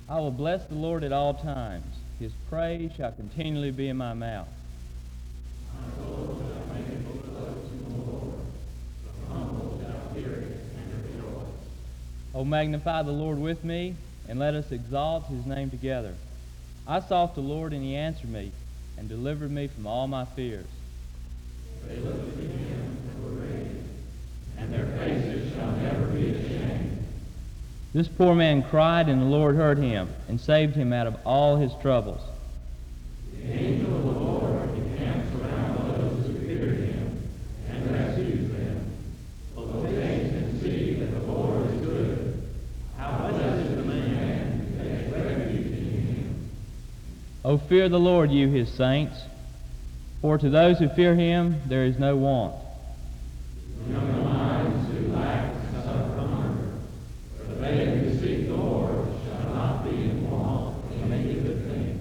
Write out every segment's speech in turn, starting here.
I will bless the Lord at all times. His praise shall continually be in my mouth. O magnify the Lord with me, and let us exalt his name together. I sought the Lord, and he answered me, and delivered me from all my fears. They looked to him and were radiant, and their faces shall never be ashamed. This poor man cried, and the Lord heard him, and saved him out of all his troubles. The angel of the Lord encamps around those who fear him, and rescues them. Oh, taste and see that the Lord is good. How blessed is the man who takes refuge in him. O fear the Lord, you his saints, for to those who fear him there is no want. Young minds who lack and suffer hunger, for they who seek the Lord shall not be in want of any good thing.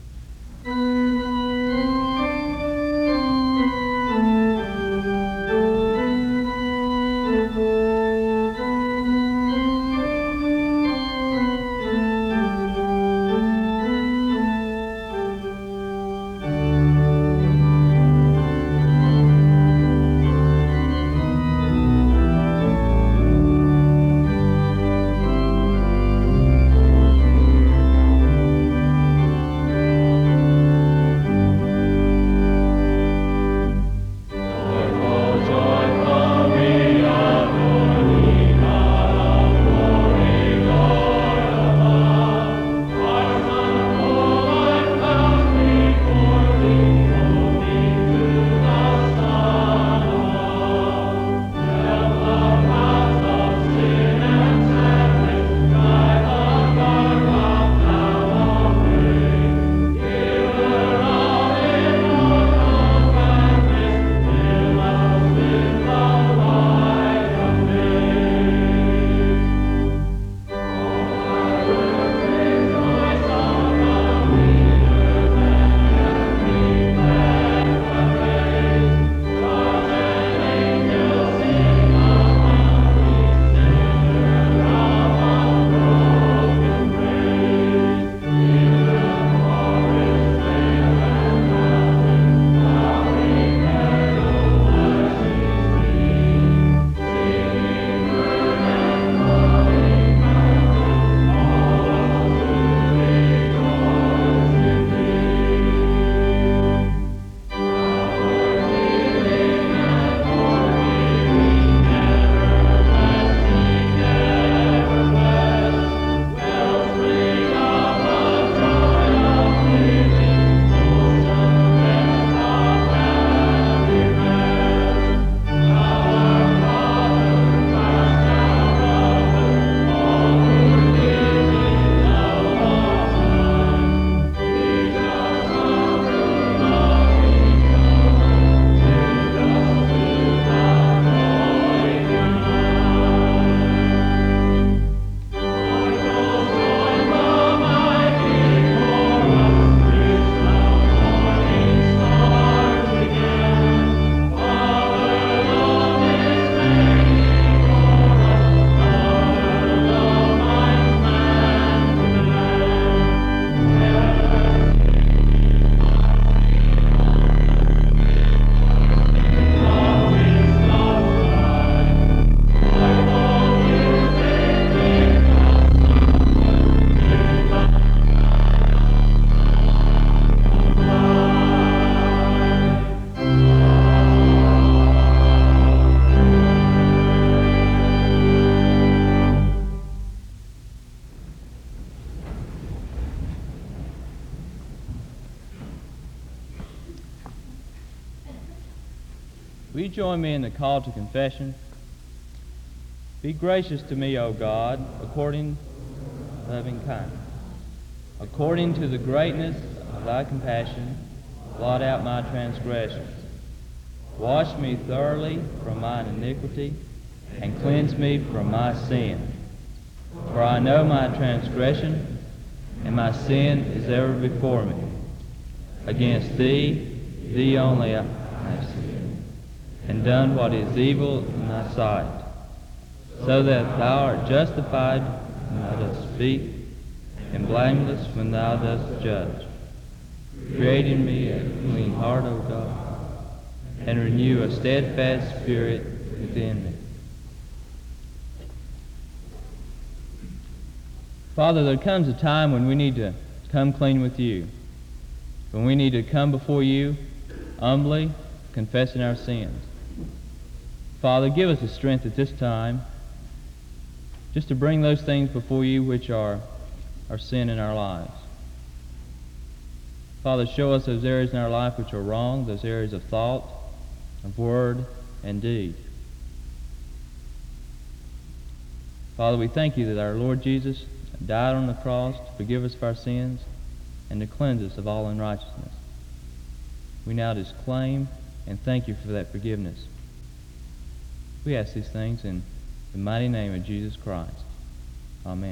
Will you join me in the call to confession? Be gracious to me, O God, according to loving kindness. According to the greatness of thy compassion, blot out my transgressions. Wash me thoroughly from mine iniquity, and cleanse me from my sin. For I know my transgression, and my sin is ever before me. Against thee, thee only I have sinned, and done what is evil in thy sight, so that thou art justified when thou dost speak, and blameless when thou dost judge. Create in me a clean heart, O God, and renew a steadfast spirit within me. Father, there comes a time when we need to come clean with you, when we need to come before you humbly, confessing our sins. Father, give us the strength at this time just to bring those things before you which are sin in our lives. Father, show us those areas in our life which are wrong, those areas of thought, of word, and deed. Father, we thank you that our Lord Jesus died on the cross to forgive us of our sins and to cleanse us of all unrighteousness. We now just claim and thank you for that forgiveness. We ask these things in the mighty name of Jesus Christ. Amen.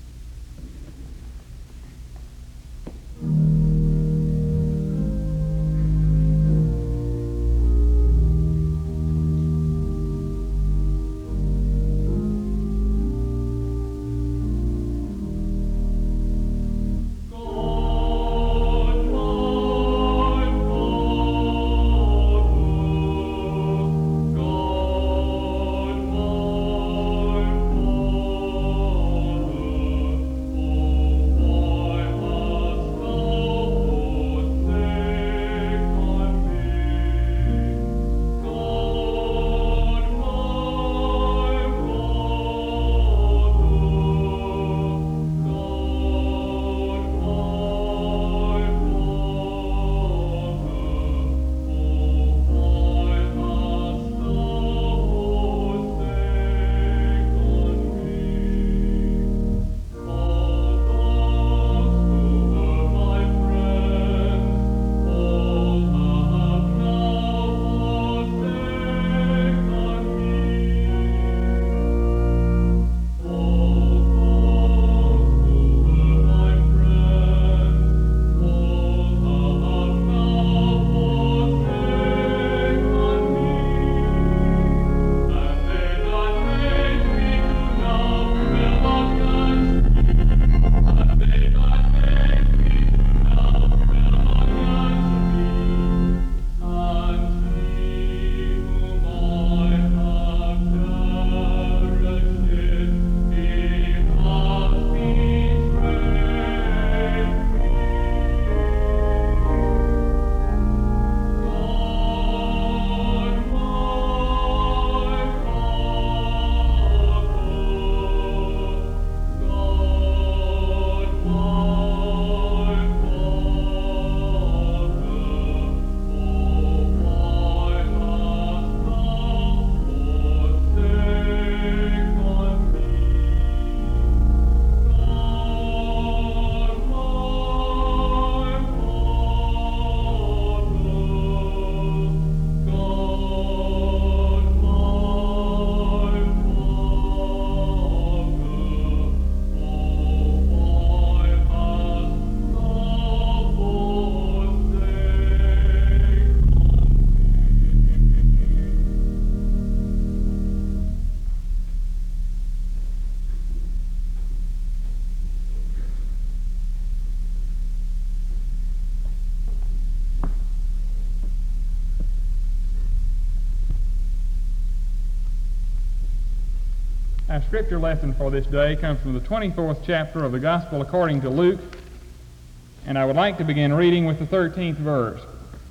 Our scripture lesson for this day comes from the 24th chapter of the Gospel according to Luke, and I would like to begin reading with the 13th verse.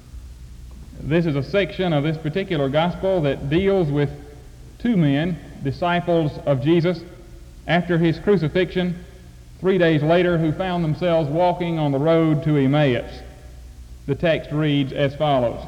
This is a section of this particular Gospel that deals with two men, disciples of Jesus, after his crucifixion, 3 days later, who found themselves walking on the road to Emmaus. The text reads as follows.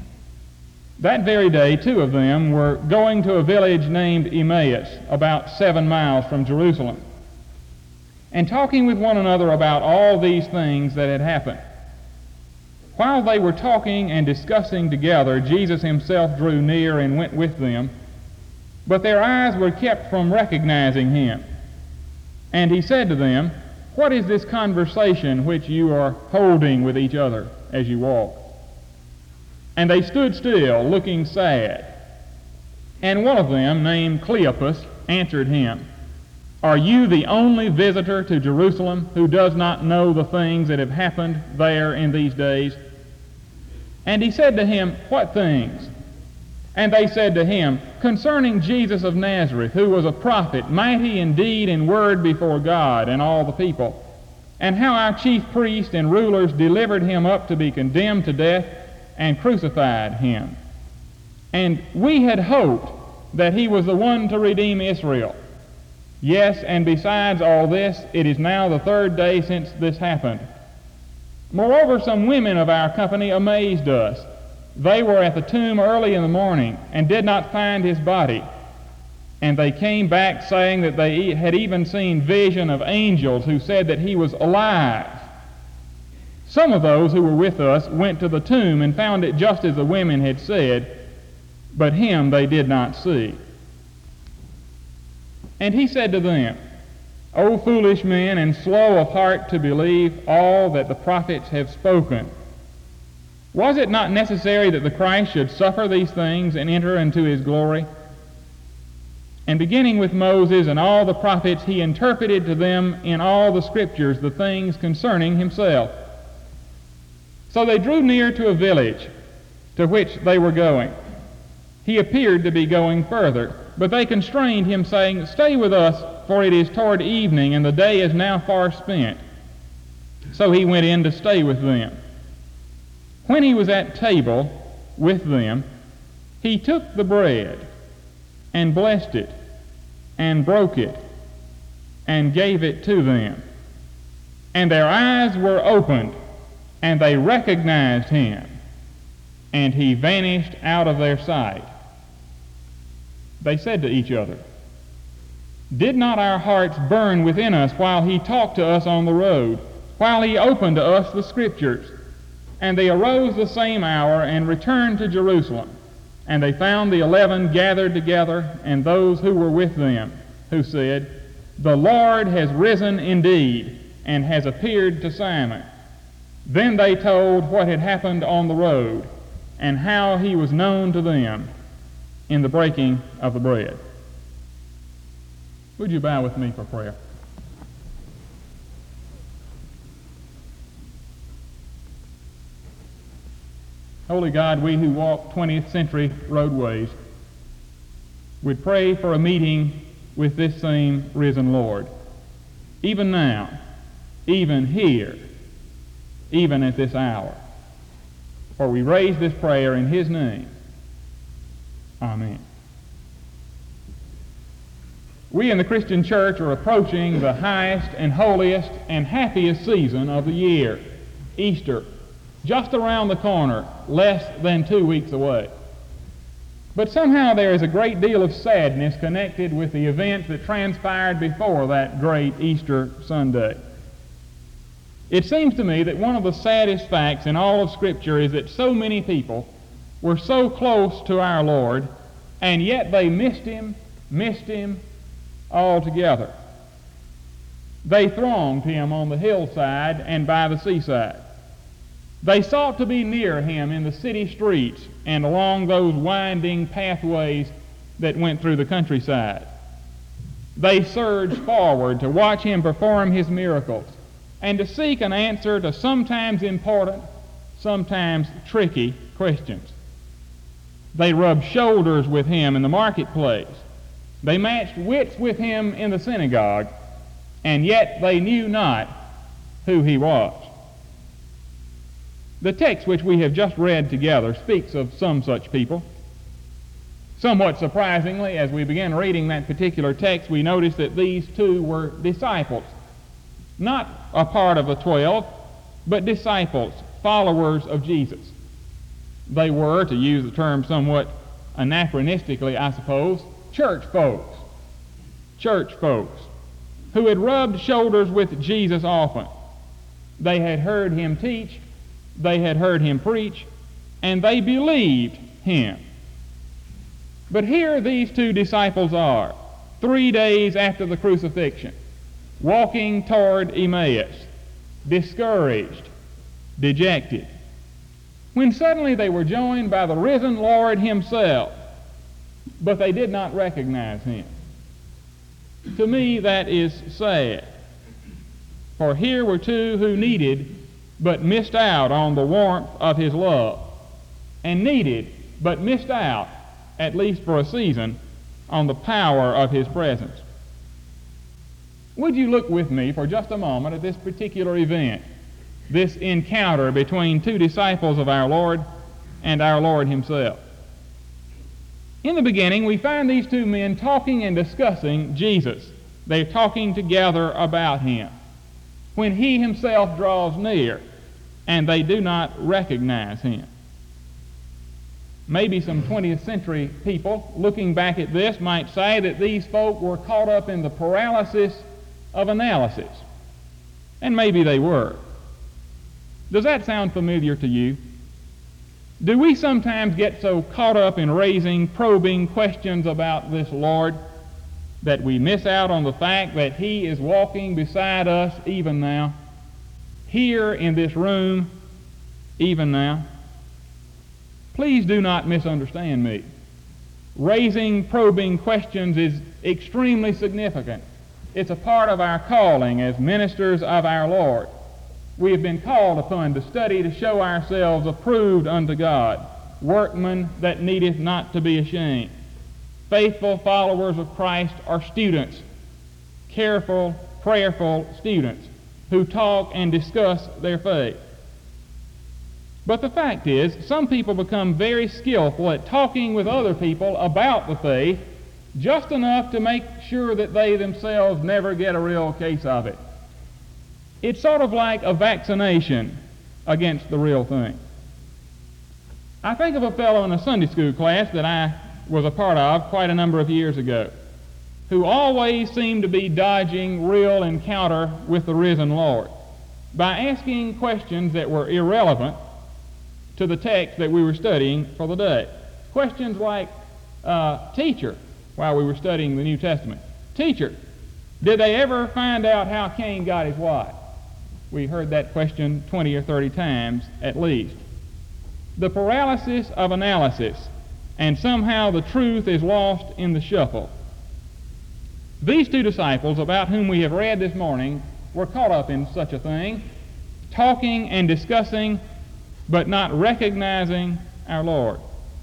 That very day, two of them were going to a village named Emmaus, about 7 miles from Jerusalem, and talking with one another about all these things that had happened. While they were talking and discussing together, Jesus himself drew near and went with them, but their eyes were kept from recognizing him. And he said to them, "What is this conversation which you are holding with each other as you walk?" And they stood still, looking sad. And one of them, named Cleopas, answered him, Are you the only visitor to Jerusalem who does not know the things that have happened there in these days? And he said to him, What things? And they said to him, Concerning Jesus of Nazareth, who was a prophet, mighty in deed and word before God and all the people, and how our chief priests and rulers delivered him up to be condemned to death and crucified him. And we had hoped that he was the one to redeem Israel. Yes, and besides all this, it is now the third day since this happened. Moreover, some women of our company amazed us. They were at the tomb early in the morning and did not find his body. And they came back saying that they had even seen vision of angels who said that he was alive. Some of those who were with us went to the tomb and found it just as the women had said, but him they did not see. And he said to them, O foolish men, and slow of heart to believe all that the prophets have spoken. Was it not necessary that the Christ should suffer these things and enter into his glory? And beginning with Moses and all the prophets, he interpreted to them in all the Scriptures the things concerning himself. So they drew near to a village to which they were going. He appeared to be going further, but they constrained him, saying, Stay with us, for it is toward evening, and the day is now far spent. So he went in to stay with them. When he was at table with them, he took the bread and blessed it and broke it and gave it to them. And their eyes were opened, and they recognized him, and he vanished out of their sight. They said to each other, Did not our hearts burn within us while he talked to us on the road, while he opened to us the Scriptures? And they arose the same hour and returned to Jerusalem. And they found the 11 gathered together, and those who were with them, who said, The Lord has risen indeed, and has appeared to Simon. Then they told what had happened on the road, and how he was known to them in the breaking of the bread. Would you bow with me for prayer? Holy God, we who walk 20th century roadways would pray for a meeting with this same risen Lord, even now, even here, even at this hour. For we raise this prayer in his name. Amen. We in the Christian church are approaching the highest and holiest and happiest season of the year, Easter, just around the corner, less than 2 weeks away. But somehow there is a great deal of sadness connected with the events that transpired before that great Easter Sunday. It seems to me that one of the saddest facts in all of Scripture is that so many people were so close to our Lord, and yet they missed him altogether. They thronged him on the hillside and by the seaside. They sought to be near him in the city streets and along those winding pathways that went through the countryside. They surged forward to watch him perform his miracles and to seek an answer to sometimes important, sometimes tricky questions. They rubbed shoulders with him in the marketplace. They matched wits with him in the synagogue, and yet they knew not who he was. The text which we have just read together speaks of some such people. Somewhat surprisingly, as we began reading that particular text, we notice that these two were disciples. Not a part of the 12, but disciples, followers of Jesus. They were, to use the term somewhat anachronistically, I suppose, church folks who had rubbed shoulders with Jesus often. They had heard him teach, they had heard him preach, and they believed him. But here these two disciples are, 3 days after the crucifixion, walking toward Emmaus, discouraged, dejected, when suddenly they were joined by the risen Lord himself, but they did not recognize him. To me, that is sad. For here were two who needed but missed out on the warmth of his love, and needed but missed out, at least for a season, on the power of his presence. Would you look with me for just a moment at this particular event, this encounter between two disciples of our Lord and our Lord himself? In the beginning, we find these two men talking and discussing Jesus. They're talking together about him, when he himself draws near and they do not recognize him. Maybe some 20th century people looking back at this might say that these folk were caught up in the paralysis of analysis. And maybe they were. Does that sound familiar to you? Do we sometimes get so caught up in raising probing questions about this Lord that we miss out on the fact that he is walking beside us even now, here in this room even now? Please do not misunderstand me. Raising probing questions is extremely significant. It's a part of our calling as ministers of our Lord. We have been called upon to study to show ourselves approved unto God, workmen that needeth not to be ashamed. Faithful followers of Christ are students, careful, prayerful students who talk and discuss their faith. But the fact is, some people become very skillful at talking with other people about the faith, just enough to make sure that they themselves never get a real case of it. It's sort of like a vaccination against the real thing. I think of a fellow in a Sunday school class that I was a part of quite a number of years ago, who always seemed to be dodging real encounter with the risen Lord by asking questions that were irrelevant to the text that we were studying for the day. Questions like, teacher, while we were studying the New Testament, teacher, did they ever find out how Cain got his wife? We heard that question 20 or 30 times at least. The paralysis of analysis, and somehow the truth is lost in the shuffle. These two disciples, about whom we have read this morning, were caught up in such a thing, talking and discussing, but not recognizing our Lord.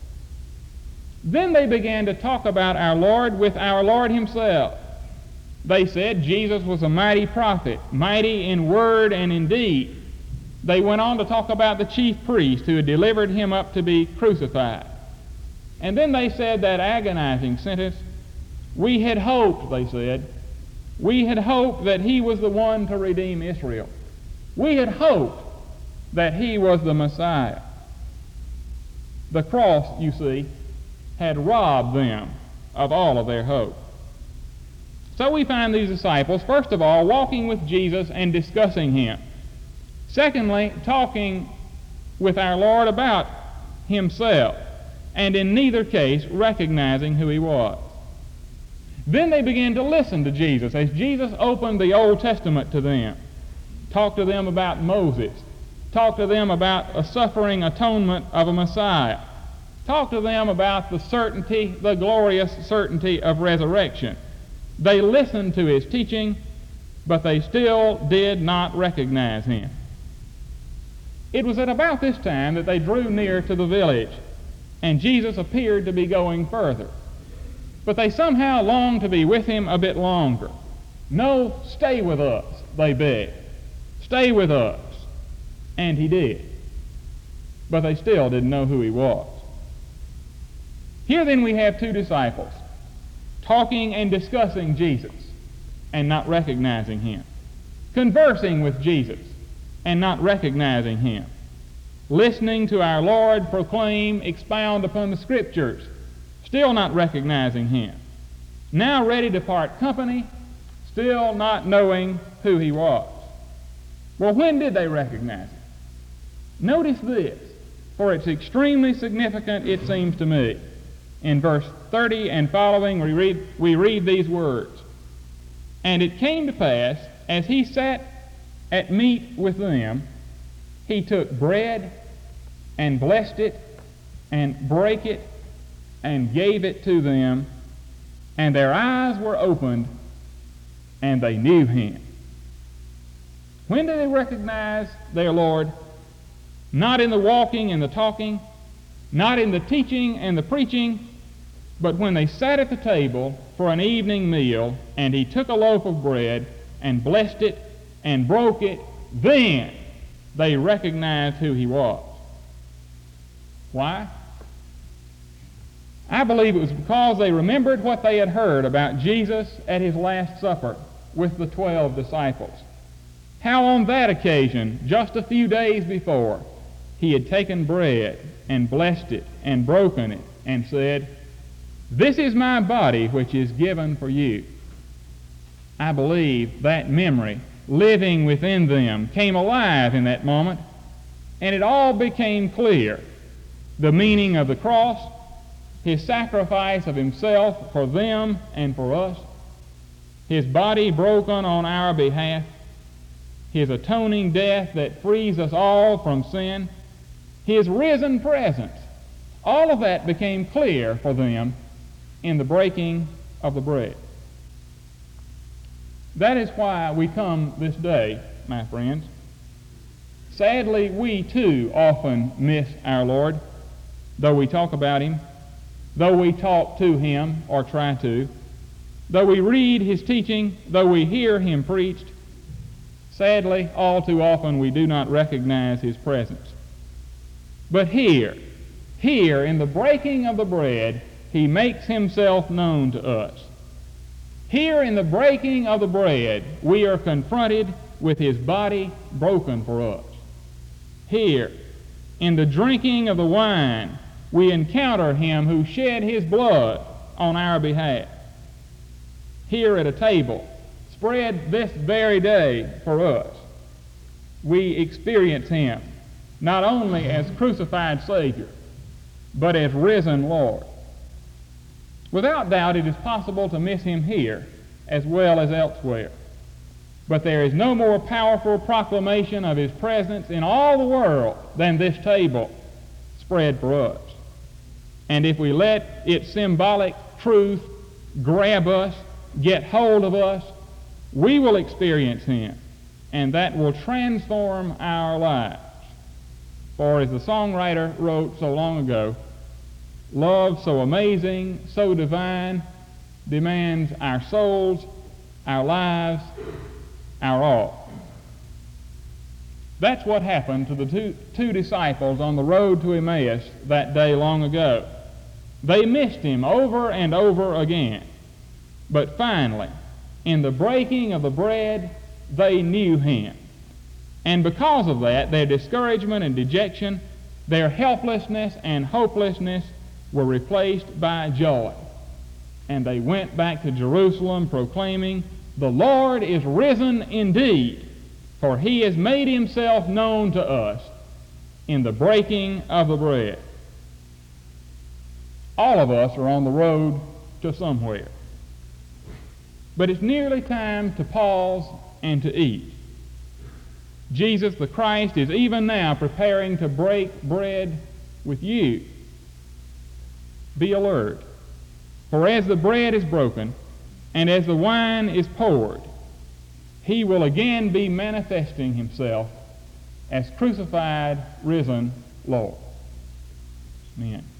Then they began to talk about our Lord with our Lord himself. They said Jesus was a mighty prophet, mighty in word and in deed. They went on to talk about the chief priest who had delivered him up to be crucified. And then they said that agonizing sentence, we had hoped, they said, we had hoped that he was the one to redeem Israel. We had hoped that he was the Messiah. The cross, you see, had robbed them of all of their hope. So we find these disciples, first of all, walking with Jesus and discussing him. Secondly, talking with our Lord about himself, and in neither case recognizing who he was. Then they began to listen to Jesus as Jesus opened the Old Testament to them, talked to them about Moses, talked to them about a suffering atonement of a Messiah, talked to them about the certainty, the glorious certainty of resurrection. They listened to his teaching, but they still did not recognize him. It was at about this time that they drew near to the village, and Jesus appeared to be going further. But they somehow longed to be with him a bit longer. No, stay with us, they begged. Stay with us. And he did. But they still didn't know who he was. Here then we have two disciples talking and discussing Jesus and not recognizing him, conversing with Jesus and not recognizing him, listening to our Lord proclaim, expound upon the Scriptures, still not recognizing him, now ready to part company, still not knowing who he was. Well, when did they recognize him? Notice this, for it's extremely significant, it seems to me. In verse 30 and following, we read these words. And it came to pass, as he sat at meat with them, he took bread and blessed it and brake it and gave it to them, and their eyes were opened, and they knew him. When did they recognize their Lord? Not in the walking and the talking, not in the teaching and the preaching, but when they sat at the table for an evening meal, and he took a loaf of bread and blessed it and broke it, then they recognized who he was. Why? I believe it was because they remembered what they had heard about Jesus at his Last Supper with the 12 disciples. How on that occasion, just a few days before, he had taken bread and blessed it and broken it and said, "This is my body which is given for you." I believe that memory living within them came alive in that moment, and it all became clear. The meaning of the cross, his sacrifice of himself for them and for us, his body broken on our behalf, his atoning death that frees us all from sin, his risen presence, all of that became clear for them in the breaking of the bread. That is why we come this day, my friends. Sadly, we too often miss our Lord, though we talk about him, though we talk to him or try to, though we read his teaching, though we hear him preached. Sadly, all too often we do not recognize his presence. But here in the breaking of the bread, he makes himself known to us. Here in the breaking of the bread, we are confronted with his body broken for us. Here, in the drinking of the wine, we encounter him who shed his blood on our behalf. Here at a table, spread this very day for us, we experience him not only as crucified Savior, but as risen Lord. Without doubt, it is possible to miss him here as well as elsewhere. But there is no more powerful proclamation of his presence in all the world than this table spread for us. And if we let its symbolic truth grab us, get hold of us, we will experience him, and that will transform our lives. For as the songwriter wrote so long ago, love so amazing, so divine, demands our souls, our lives, our all. That's what happened to the two disciples on the road to Emmaus that day long ago. They missed him over and over again. But finally, in the breaking of the bread, they knew him. And because of that, their discouragement and dejection, their helplessness and hopelessness were replaced by joy. And they went back to Jerusalem proclaiming, "The Lord is risen indeed, for he has made himself known to us in the breaking of the bread." All of us are on the road to somewhere. But it's nearly time to pause and to eat. Jesus the Christ is even now preparing to break bread with you. Be alert, for as the bread is broken and as the wine is poured, he will again be manifesting himself as crucified, risen Lord. Amen.